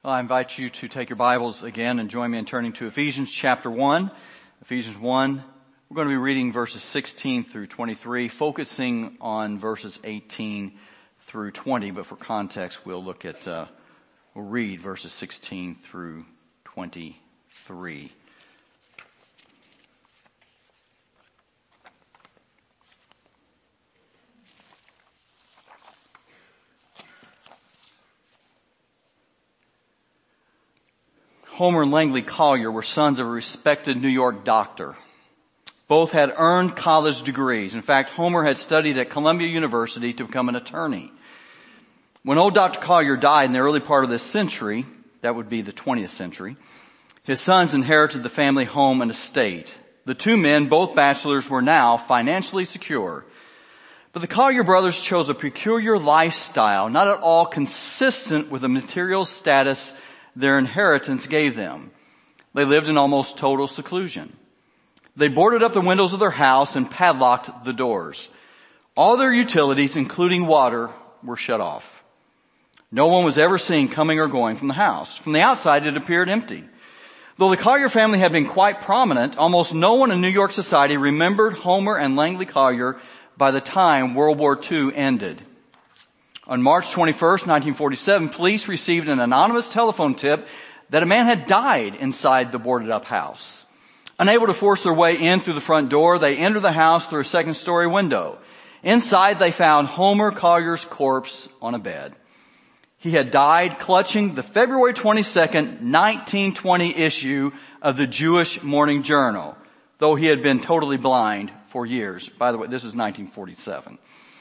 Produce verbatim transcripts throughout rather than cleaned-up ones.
Well, I invite you to take your Bibles again and join me in turning to Ephesians chapter one. Ephesians one, we're going to be reading verses sixteen through twenty-three, focusing on verses eighteen through twenty, but for context we'll look at, uh, we'll read verses sixteen through twenty-three. Homer and Langley Collier were sons of a respected New York doctor. Both had earned college degrees. In fact, Homer had studied at Columbia University to become an attorney. When old Doctor Collier died in the early part of this century, that would be the twentieth century, his sons inherited the family home and estate. The two men, both bachelors, were now financially secure. But the Collier brothers chose a peculiar lifestyle, not at all consistent with the material status their inheritance gave them. They lived in almost total seclusion. They boarded up the windows of their house and padlocked the doors. All their utilities, including water, were shut off. No one was ever seen coming or going from the house. From the outside, it appeared empty. Though the Collier family had been quite prominent, almost no one in New York society remembered Homer and Langley Collier by the time World War Two ended. On March twenty-first, nineteen forty-seven, police received an anonymous telephone tip that a man had died inside the boarded up house. Unable to force their way in through the front door, they entered the house through a second story window. Inside they found Homer Collier's corpse on a bed. He had died clutching the February twenty-second, nineteen twenty issue of the Jewish Morning Journal, though he had been totally blind for years. By the way, this is nineteen forty-seven.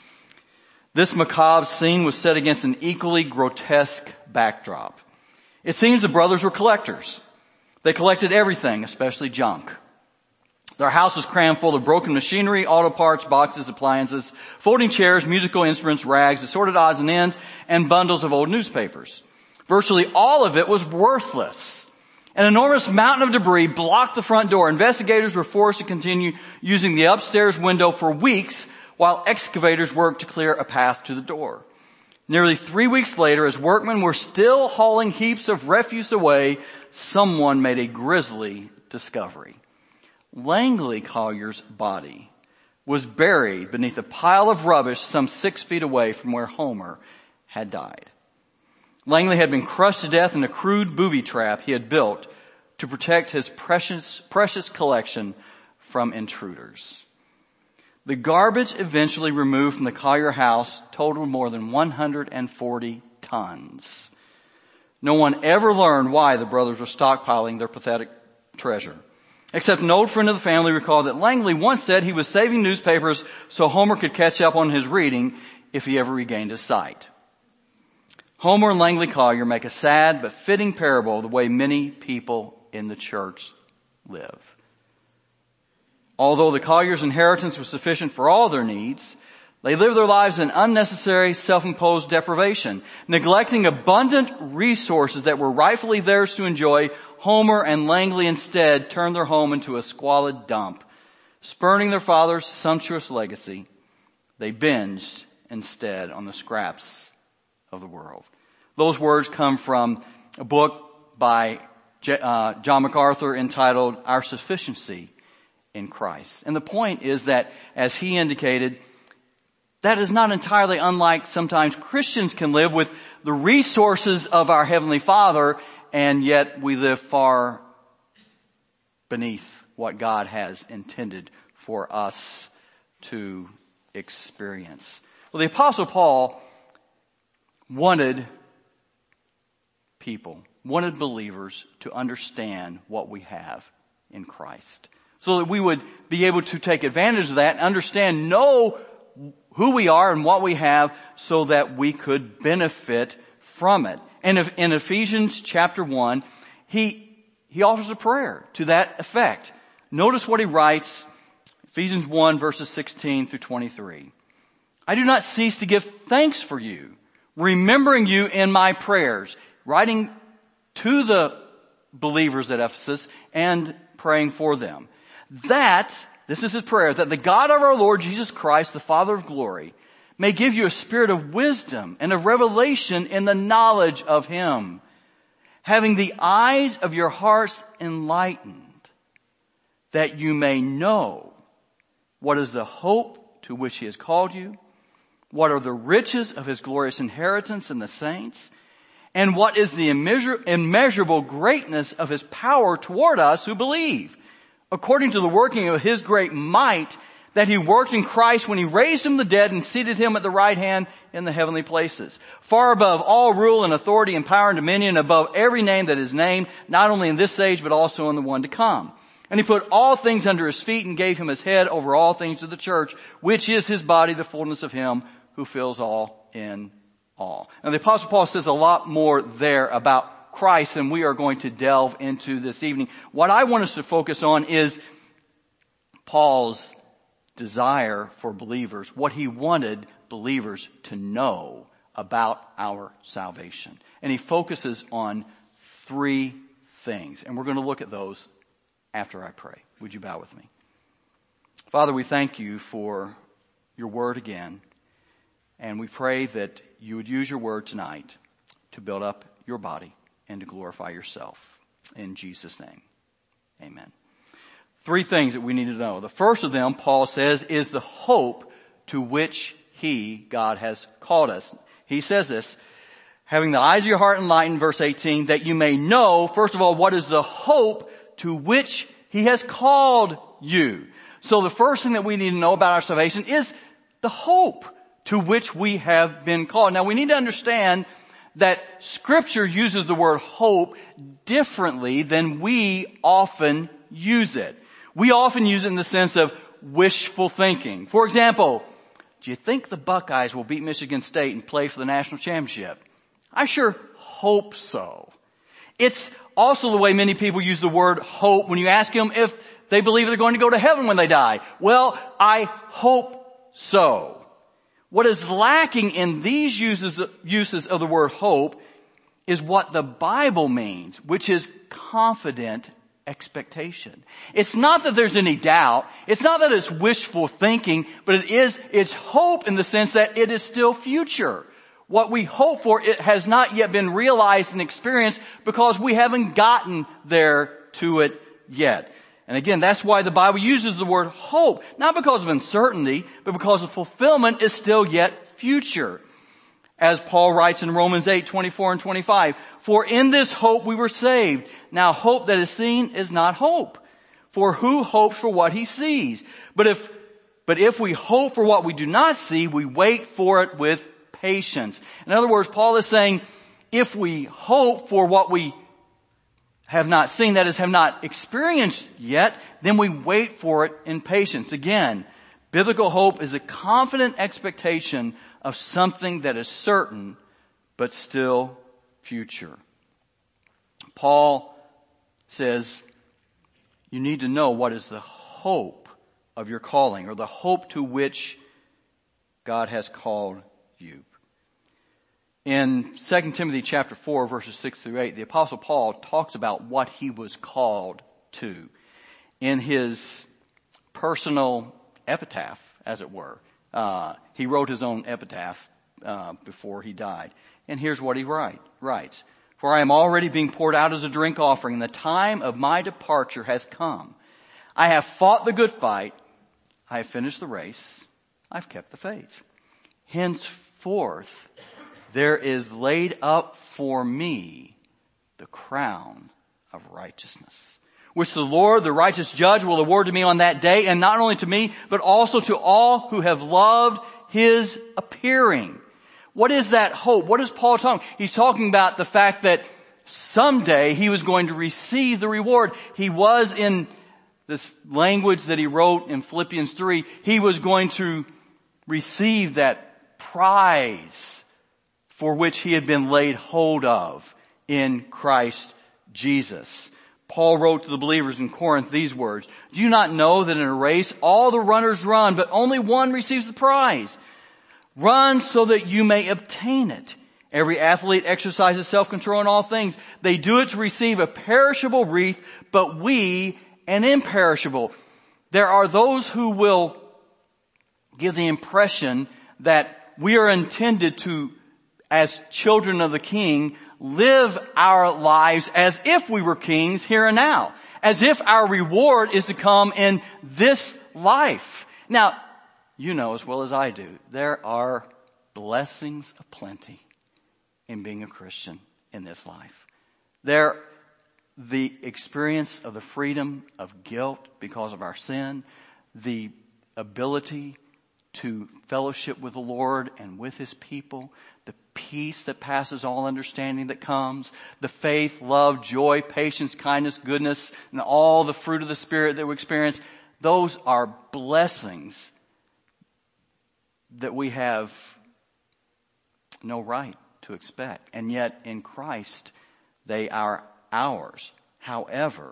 This macabre scene was set against an equally grotesque backdrop. It seems the brothers were collectors. They collected everything, especially junk. Their house was crammed full of broken machinery, auto parts, boxes, appliances, folding chairs, musical instruments, rags, assorted odds and ends, and bundles of old newspapers. Virtually all of it was worthless. An enormous mountain of debris blocked the front door. Investigators were forced to continue using the upstairs window for weeks while excavators worked to clear a path to the door. Nearly three weeks later, as workmen were still hauling heaps of refuse away, someone made a grisly discovery. Langley Collier's body was buried beneath a pile of rubbish some six feet away from where Homer had died. Langley had been crushed to death in a crude booby trap he had built to protect his precious, precious collection from intruders. The garbage eventually removed from the Collier house totaled more than one hundred forty tons. No one ever learned why the brothers were stockpiling their pathetic treasure, except an old friend of the family recalled that Langley once said he was saving newspapers so Homer could catch up on his reading if he ever regained his sight. Homer and Langley Collier make a sad but fitting parable of the way many people in the church live. Although the Collier's inheritance was sufficient for all their needs, they lived their lives in unnecessary self-imposed deprivation. Neglecting abundant resources that were rightfully theirs to enjoy, Homer and Langley instead turned their home into a squalid dump. Spurning their father's sumptuous legacy, they binged instead on the scraps of the world. Those words come from a book by uh, John MacArthur entitled Our Sufficiency in Christ. And the point is that, as he indicated, that is not entirely unlike sometimes Christians can live with the resources of our Heavenly Father, and yet we live far beneath what God has intended for us to experience. Well, the Apostle Paul wanted people, wanted believers to understand what we have in Christ, so that we would be able to take advantage of that, understand, know who we are and what we have, so that we could benefit from it. And if, in Ephesians chapter one, he, he offers a prayer to that effect. Notice what he writes, Ephesians one verses sixteen through twenty-three. I do not cease to give thanks for you, remembering you in my prayers, writing to the believers at Ephesus and praying for them. That, this is his prayer, that the God of our Lord Jesus Christ, the Father of glory, may give you a spirit of wisdom and of revelation in the knowledge of him, having the eyes of your hearts enlightened, that you may know what is the hope to which he has called you, what are the riches of his glorious inheritance in the saints, and what is the immeasur- immeasurable greatness of his power toward us who believe, according to the working of his great might that he worked in Christ when he raised him from the dead and seated him at the right hand in the heavenly places, far above all rule and authority and power and dominion, above every name that is named, not only in this age but also in the one to come. And he put all things under his feet and gave him his head over all things to the church, which is his body, the fullness of him who fills all in all. Now the Apostle Paul says a lot more there about Christ than we are going to delve into this evening. What I want us to focus on is Paul's desire for believers, what he wanted believers to know about our salvation. And he focuses on three things. And we're going to look at those after I pray. Would you bow with me? Father, we thank you for your word again. And we pray that you would use your word tonight to build up your body and to glorify yourself. In Jesus' name, amen. Three things that we need to know. The first of them, Paul says, is the hope to which he, God, has called us. He says this, having the eyes of your heart enlightened, verse eighteen, that you may know, first of all, what is the hope to which he has called you. So the first thing that we need to know about our salvation is the hope to which we have been called. Now we need to understand that Scripture uses the word hope differently than we often use it. We often use it in the sense of wishful thinking. For example, do you think the Buckeyes will beat Michigan State and play for the national championship? I sure hope so. It's also the way many people use the word hope when you ask them if they believe they're going to go to heaven when they die. Well, I hope so. What is lacking in these uses, uses of the word hope is what the Bible means, which is confident expectation. It's not that there's any doubt. It's not that it's wishful thinking, but it is, it's hope in the sense that it is still future. What we hope for, it has not yet been realized and experienced because we haven't gotten there to it yet. And again, that's why the Bible uses the word hope, not because of uncertainty, but because the fulfillment is still yet future. As Paul writes in Romans eight, twenty-four and twenty-five, for in this hope we were saved. Now hope that is seen is not hope. For who hopes for what he sees? But if, but if we hope for what we do not see, we wait for it with patience. In other words, Paul is saying, if we hope for what we have not seen, that is, have not experienced yet, then we wait for it in patience. Again, biblical hope is a confident expectation of something that is certain, but still future. Paul says, you need to know what is the hope of your calling, or the hope to which God has called you. In Second Timothy chapter four, verses six through eight, the Apostle Paul talks about what he was called to in his personal epitaph, as it were. Uh, he wrote his own epitaph uh, before he died. And here's what he write, writes. For I am already being poured out as a drink offering, and the time of my departure has come. I have fought the good fight. I have finished the race. I've kept the faith. Henceforth, there is laid up for me the crown of righteousness, which the Lord, the righteous judge, will award to me on that day, and not only to me, but also to all who have loved his appearing. What is that hope? What is Paul talking? He's talking about the fact that someday he was going to receive the reward. He was, in this language that he wrote in Philippians three, he was going to receive that prize for which he had been laid hold of in Christ Jesus. Paul wrote to the believers in Corinth these words, do you not know that in a race all the runners run, but only one receives the prize? Run so that you may obtain it. Every athlete exercises self-control in all things. They do it to receive a perishable wreath, but we an imperishable. There are those who will give the impression that we are intended to, as children of the King, live our lives as if we were kings here and now, as if our reward is to come in this life. Now, you know as well as I do, there are blessings aplenty in being a Christian in this life. There, the experience of the freedom of guilt because of our sin, the ability to fellowship with the Lord and with His people, the peace that passes all understanding that comes, the faith, love, joy, patience, kindness, goodness, and all the fruit of the Spirit that we experience, those are blessings that we have no right to expect. And yet in Christ, they are ours. However,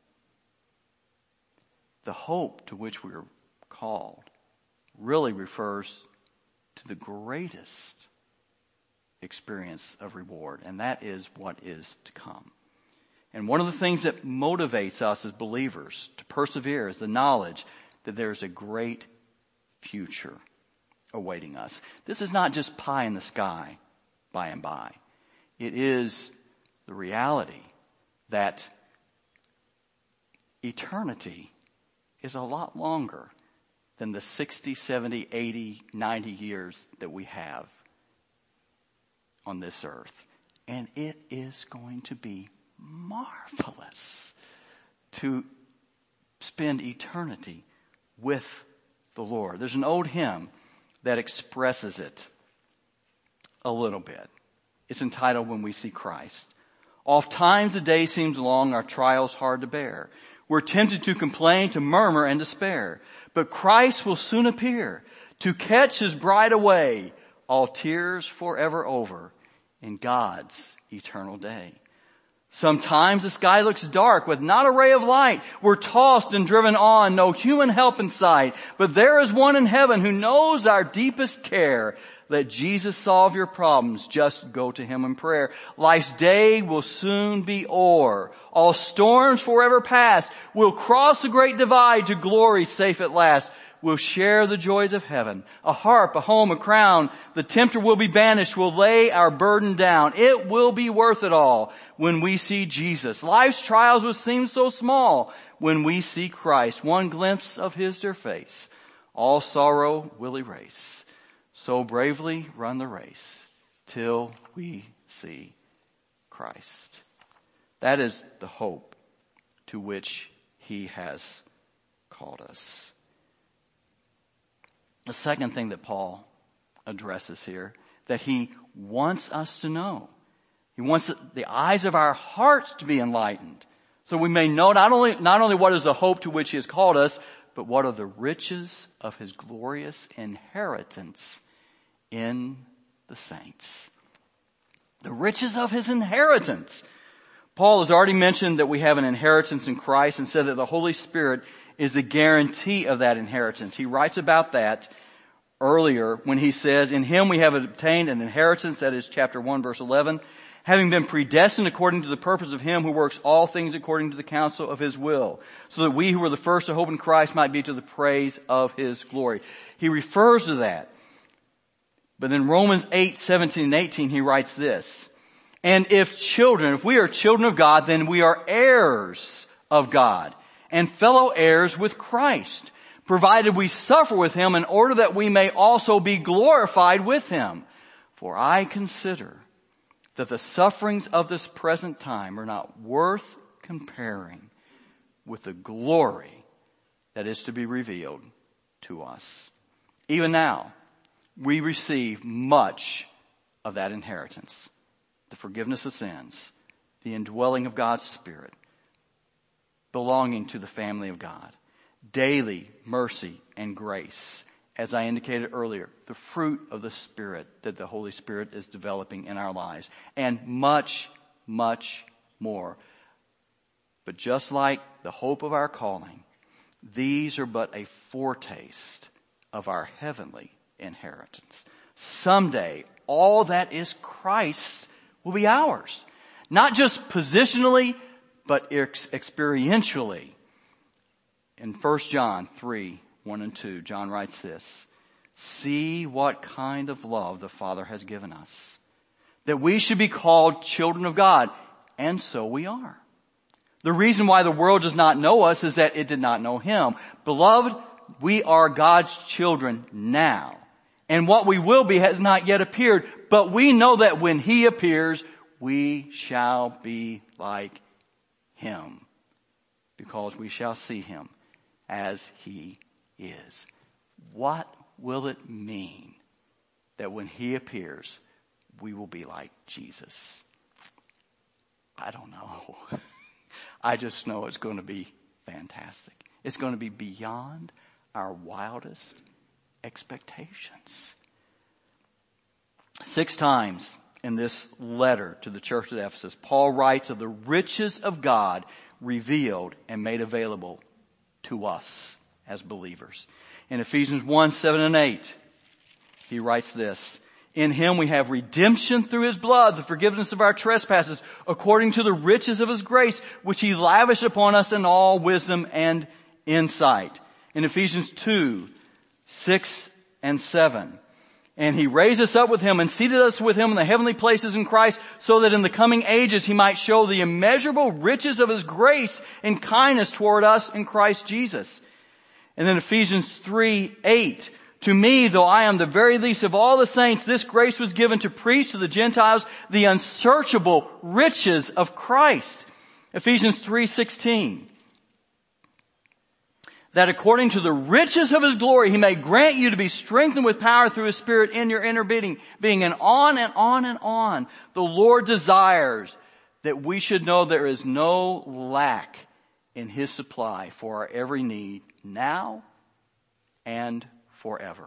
the hope to which we are called really refers to the greatest experience of reward, and that is what is to come. And one of the things that motivates us as believers to persevere is the knowledge that there's a great future awaiting us. This is not just pie in the sky by and by. It is the reality that eternity is a lot longer than the sixty, seventy, eighty, ninety years that we have on this earth. And it is going to be marvelous to spend eternity with the Lord. There's an old hymn that expresses it a little bit. It's entitled, When We See Christ. Oft times the day seems long, our trials hard to bear. We're tempted to complain, to murmur and despair. But Christ will soon appear to catch His bride away, all tears forever over in God's eternal day. Sometimes the sky looks dark with not a ray of light. We're tossed and driven on, no human help in sight. But there is one in heaven who knows our deepest care. Let Jesus solve your problems. Just go to Him in prayer. Life's day will soon be o'er. All storms forever past. We'll cross the great divide to glory safe at last. We'll share the joys of heaven. A harp, a home, a crown. The tempter will be banished. We'll lay our burden down. It will be worth it all when we see Jesus. Life's trials will seem so small when we see Christ. One glimpse of His dear face. All sorrow will erase. So bravely run the race till we see Christ. That is the hope to which He has called us. The second thing that Paul addresses here, that he wants us to know. He wants the eyes of our hearts to be enlightened. So we may know not only, not only what is the hope to which He has called us, but what are the riches of His glorious inheritance in the saints. The riches of His inheritance. Paul has already mentioned that we have an inheritance in Christ and said that the Holy Spirit is the guarantee of that inheritance. He writes about that earlier when he says, in Him we have obtained an inheritance, that is chapter one verse eleven, having been predestined according to the purpose of Him who works all things according to the counsel of His will, so that we who were the first to hope in Christ might be to the praise of His glory. He refers to that. But in Romans eight, seventeen and eighteen he writes this, and if children, if we are children of God, then we are heirs of God and fellow heirs with Christ, provided we suffer with Him in order that we may also be glorified with Him. For I consider that the sufferings of this present time are not worth comparing with the glory that is to be revealed to us. Even now, we receive much of that inheritance. The forgiveness of sins, the indwelling of God's Spirit, belonging to the family of God, daily mercy and grace. As I indicated earlier, the fruit of the Spirit that the Holy Spirit is developing in our lives, and much, much more. But just like the hope of our calling, these are but a foretaste of our heavenly inheritance. Someday, all that is Christ will be ours. Not just positionally, but ex- experientially. In First John three, one and two, John writes this, see what kind of love the Father has given us, that we should be called children of God. And so we are. The reason why the world does not know us is that it did not know him. Beloved, we are God's children now. And what we will be has not yet appeared. But we know that when he appears, we shall be like him. Because we shall see him as he is. What will it mean that when he appears, we will be like Jesus? I don't know. I just know it's going to be fantastic. It's going to be beyond our wildest expectations. Six times in this letter to the church at Ephesus, Paul writes of the riches of God revealed and made available to us as believers. In Ephesians one, seven and eight, he writes this: in him we have redemption through his blood, the forgiveness of our trespasses, according to the riches of his grace, which he lavished upon us in all wisdom and insight. In Ephesians two, six and seven, and he raised us up with him and seated us with him in the heavenly places in Christ, so that in the coming ages he might show the immeasurable riches of his grace and kindness toward us in Christ Jesus. And then Ephesians three, eight, to me, though I am the very least of all the saints, this grace was given to preach to the Gentiles the unsearchable riches of Christ. Ephesians three sixteen. That according to the riches of his glory, he may grant you to be strengthened with power through his Spirit in your inner being, being and on and on and on. The Lord desires that we should know there is no lack in his supply for our every need now and forever.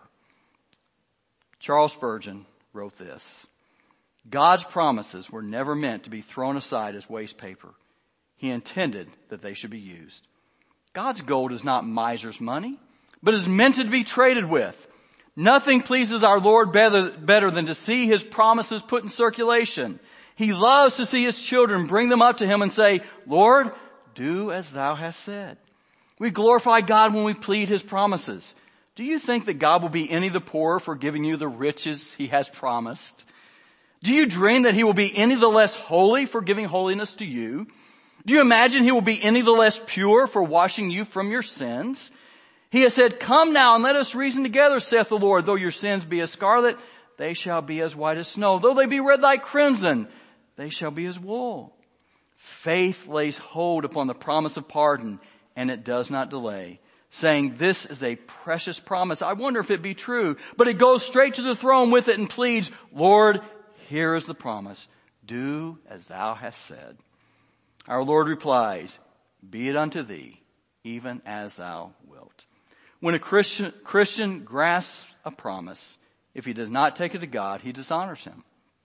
Charles Spurgeon wrote this: God's promises were never meant to be thrown aside as waste paper. He intended that they should be used. God's gold is not miser's money, but is meant to be traded with. Nothing pleases our Lord better, better than to see his promises put in circulation. He loves to see his children bring them up to him and say, Lord, do as thou hast said. We glorify God when we plead his promises. Do you think that God will be any the poorer for giving you the riches he has promised? Do you dream that he will be any the less holy for giving holiness to you? Do you imagine he will be any the less pure for washing you from your sins? He has said, come now and let us reason together, saith the Lord. Though your sins be as scarlet, they shall be as white as snow. Though they be red like crimson, they shall be as wool. Faith lays hold upon the promise of pardon, and it does not delay, saying, this is a precious promise. I wonder if it be true. But it goes straight to the throne with it and pleads, Lord, here is the promise. Do as thou hast said. Our Lord replies, be it unto thee, even as thou wilt. When a Christian, Christian grasps a promise, if he does not take it to God, he dishonors him.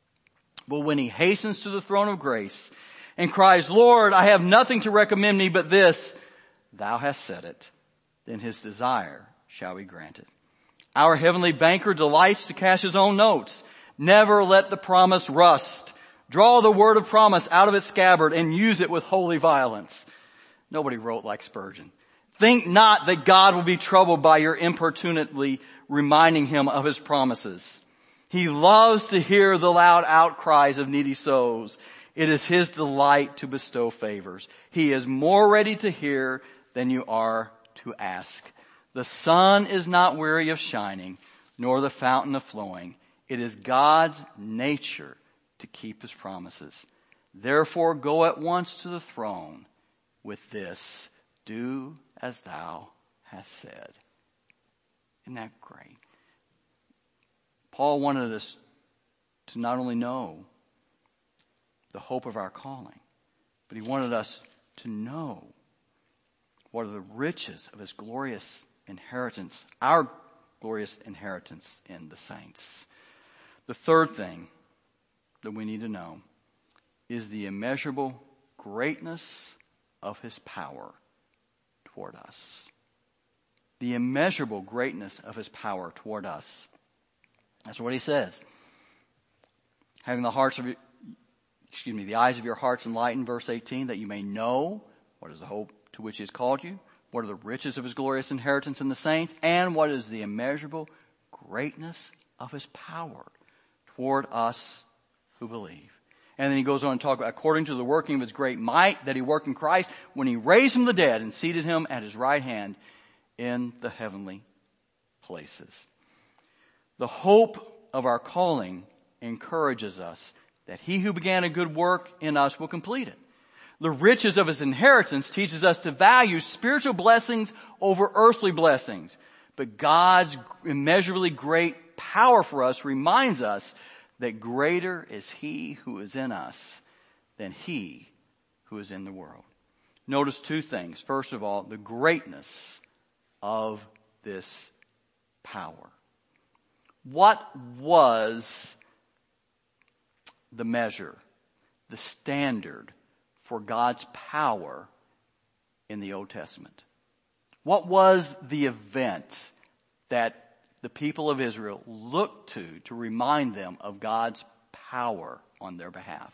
But when he hastens to the throne of grace and cries, Lord, I have nothing to recommend me but this, thou hast said it, then his desire shall be granted. Our heavenly banker delights to cash his own notes. Never let the promise rust. Draw the word of promise out of its scabbard and use it with holy violence. Nobody wrote like Spurgeon. Think not that God will be troubled by your importunately reminding him of his promises. He loves to hear the loud outcries of needy souls. It is his delight to bestow favors. He is more ready to hear than you are to ask. The sun is not weary of shining, nor the fountain of flowing. It is God's nature to keep his promises. Therefore go at once to the throne with this, do as thou hast said. Isn't that great? Paul wanted us to not only know the hope of our calling, but he wanted us to know what are the riches of his glorious inheritance, our glorious inheritance in the saints. The third thing that we need to know is the immeasurable greatness of his power toward us. The immeasurable greatness of his power toward us. That's what he says. Having the hearts of your, excuse me, the eyes of your hearts enlightened, verse eighteen, that you may know what is the hope to which he has called you, what are the riches of his glorious inheritance in the saints, and what is the immeasurable greatness of his power toward us who believe. And then he goes on to talk about, according to the working of his great might that he worked in Christ, when he raised from the dead and seated him at his right hand in the heavenly places. The hope of our calling encourages us that he who began a good work in us will complete it. The riches of his inheritance teaches us to value spiritual blessings over earthly blessings. But God's immeasurably great power for us reminds us that greater is he who is in us than he who is in the world. Notice two things. First of all, the greatness of this power. What was the measure, the standard for God's power in the Old Testament? What was the event that the people of Israel looked to to remind them of God's power on their behalf?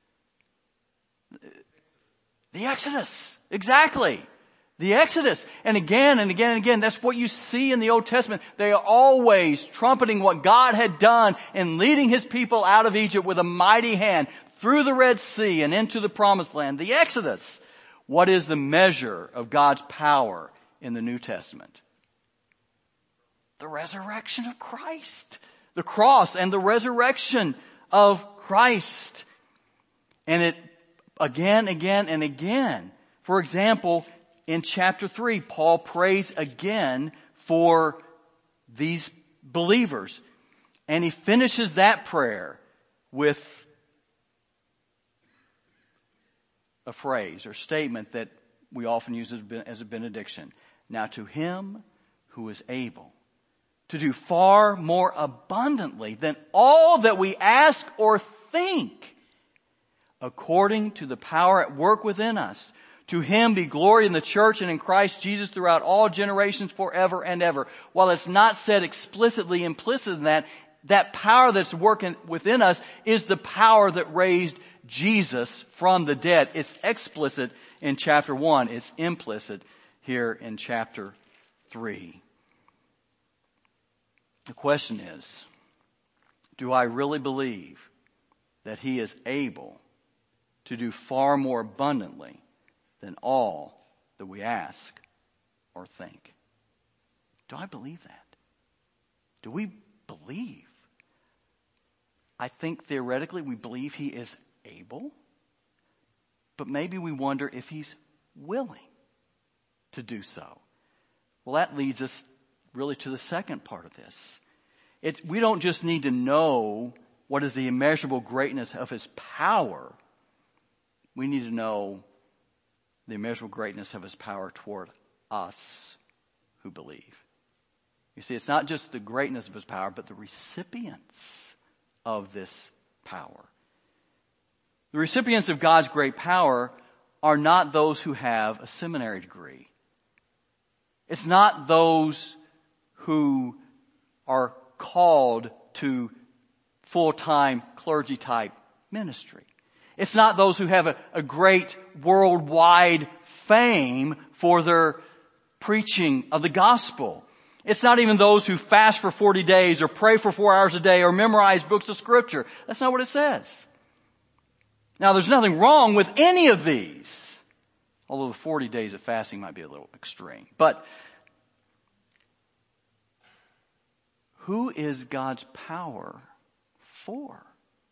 The Exodus. Exactly. The Exodus. And again and again and again, that's what you see in the Old Testament. They are always trumpeting what God had done in leading his people out of Egypt with a mighty hand through the Red Sea and into the Promised Land. The Exodus. What is the measure of God's power in the New Testament? The resurrection of Christ. The cross and the resurrection of Christ. And it again, again, and again. For example, in chapter three, Paul prays again for these believers. And he finishes that prayer with a phrase or statement that we often use as a benediction. Now to him who is able to do far more abundantly than all that we ask or think, according to the power at work within us. To him be glory in the church and in Christ Jesus throughout all generations forever and ever. While it's not said explicitly, implicit in that, that power that's working within us is the power that raised Jesus from the dead. It's explicit in chapter one. It's implicit here in chapter three. The question is, do I really believe that he is able to do far more abundantly than all that we ask or think? Do I believe that? Do we believe? I think theoretically we believe he is able, but maybe we wonder if he's willing to do so. Well, that leads us really to the second part of this. It's, we don't just need to know what is the immeasurable greatness of his power. We need to know the immeasurable greatness of his power toward us who believe. You see, it's not just the greatness of his power, but the recipients of this power. The recipients of God's great power are not those who have a seminary degree. It's not those who are called to full-time clergy-type ministry. It's not those who have a, a great worldwide fame for their preaching of the gospel. It's not even those who fast for forty days or pray for four hours a day or memorize books of scripture. That's not what it says. Now, there's nothing wrong with any of these, although the forty days of fasting might be a little extreme. But who is God's power for?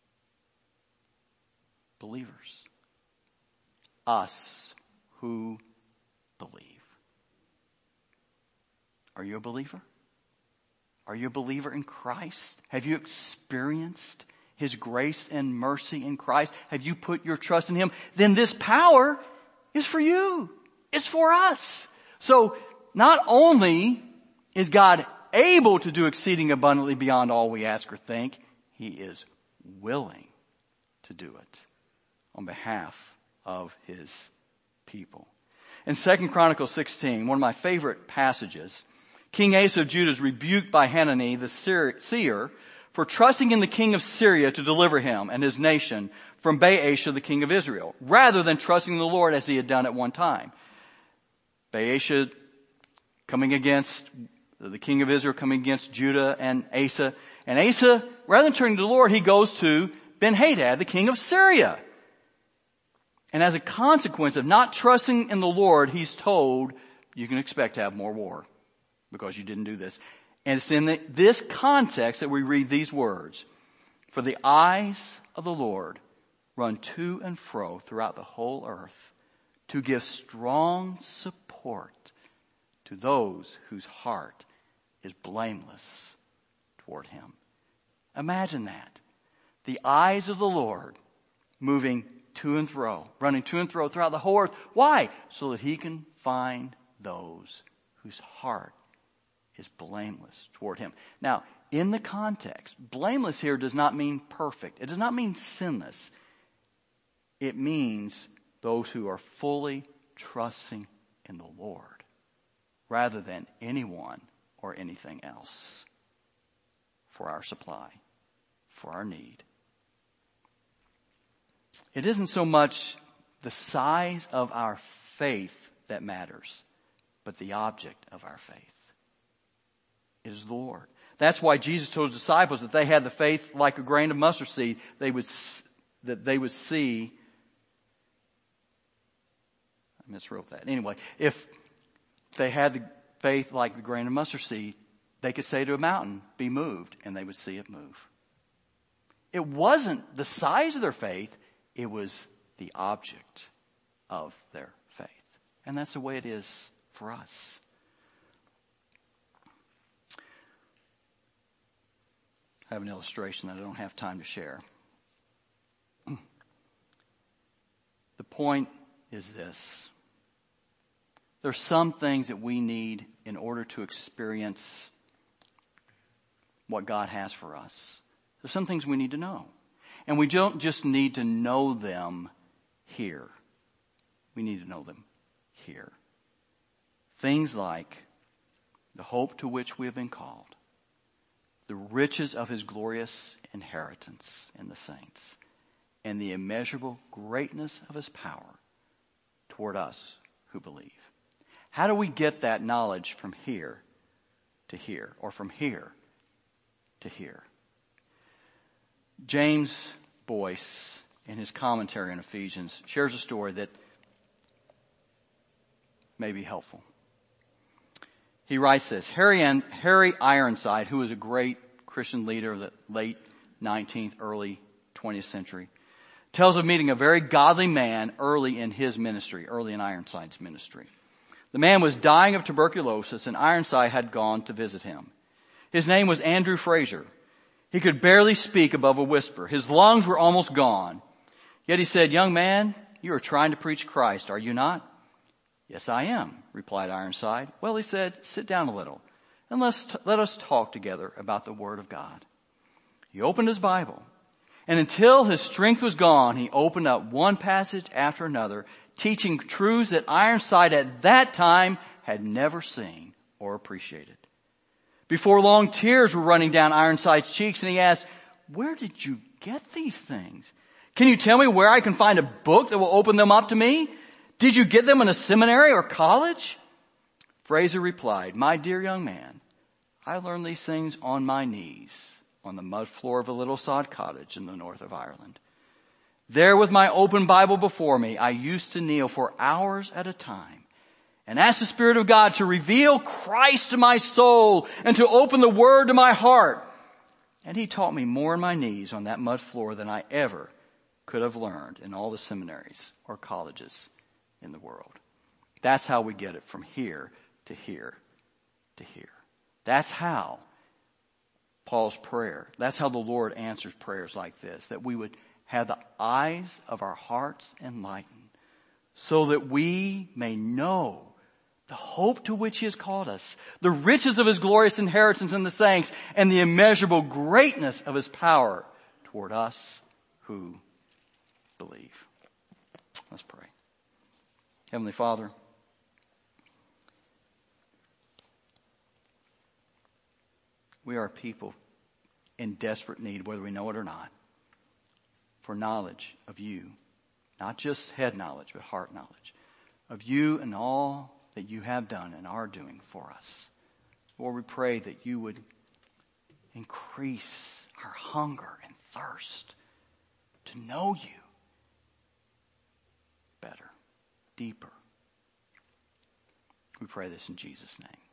Believers. Us who believe. Are you a believer? Are you a believer in Christ? Have you experienced his grace and mercy in Christ? Have you put your trust in him? Then this power is for you. It's for us. So not only is God able to do exceeding abundantly beyond all we ask or think, he is willing to do it on behalf of his people. In Second Chronicles sixteen, one of my favorite passages, King Asa of Judah is rebuked by Hanani, the seer, for trusting in the king of Syria to deliver him and his nation from Baasha, the king of Israel, rather than trusting in the Lord as he had done at one time. Baasha coming against the king of Israel, coming against Judah and Asa. And Asa, rather than turning to the Lord, he goes to Ben-Hadad, the king of Syria. And as a consequence of not trusting in the Lord, he's told, you can expect to have more war because you didn't do this. And it's in the, this context that we read these words. For the eyes of the Lord run to and fro throughout the whole earth to give strong support to those whose heart is blameless toward him. Imagine that. The eyes of the Lord moving to and fro, running to and fro throughout the whole earth. Why? So that he can find those whose heart is blameless toward him. Now, in the context, blameless here does not mean perfect. It does not mean sinless. It means those who are fully trusting in the Lord rather than anyone or anything else for our supply, for our need. It isn't so much the size of our faith that matters, but the object of our faith. It is the Lord. That's why Jesus told his disciples that they had the faith like a grain of mustard seed. They would, that they would see. I miswrote that. Anyway, if they had the faith like the grain of mustard seed, they could say to a mountain, be moved, and they would see it move. It wasn't the size of their faith. It was the object of their faith. And that's the way it is for us. I have an illustration that I don't have time to share. The point is this. There's some things that we need in order to experience what God has for us. There's some things we need to know. And we don't just need to know them here. We need to know them here. Things like the hope to which we have been called, the riches of his glorious inheritance in the saints, and the immeasurable greatness of his power toward us who believe. How do we get that knowledge from here to here, or from here to here? James Boyce, in his commentary on Ephesians, shares a story that may be helpful. He writes this: Harry, and, Harry Ironside, who was a great Christian leader of the late nineteenth, early twentieth century, tells of meeting a very godly man early in his ministry, early in Ironside's ministry. The man was dying of tuberculosis, and Ironside had gone to visit him. His name was Andrew Fraser. He could barely speak above a whisper. His lungs were almost gone. Yet he said, "Young man, you are trying to preach Christ, are you not?" "Yes, I am," replied Ironside. "Well," he said, "sit down a little, and let's t- let us talk together about the Word of God." He opened his Bible, and until his strength was gone, he opened up one passage after another, teaching truths that Ironside at that time had never seen or appreciated. Before long, tears were running down Ironside's cheeks, and he asked, "Where did you get these things? Can you tell me where I can find a book that will open them up to me? Did you get them in a seminary or college?" Fraser replied, "My dear young man, I learned these things on my knees on the mud floor of a little sod cottage in the north of Ireland. There, with my open Bible before me, I used to kneel for hours at a time and ask the Spirit of God to reveal Christ to my soul and to open the Word to my heart. And he taught me more on my knees on that mud floor than I ever could have learned in all the seminaries or colleges in the world." That's how we get it from here to here to here. That's how Paul's prayer, that's how the Lord answers prayers like this, that we would have the eyes of our hearts enlightened so that we may know the hope to which he has called us, the riches of his glorious inheritance in the saints, and the immeasurable greatness of his power toward us who believe. Let's pray. Heavenly Father, we are a people in desperate need, whether we know it or not, for knowledge of you. Not just head knowledge, but heart knowledge of you and all that you have done and are doing for us. Lord, we pray that you would increase our hunger and thirst to know you better, deeper. We pray this in Jesus' name.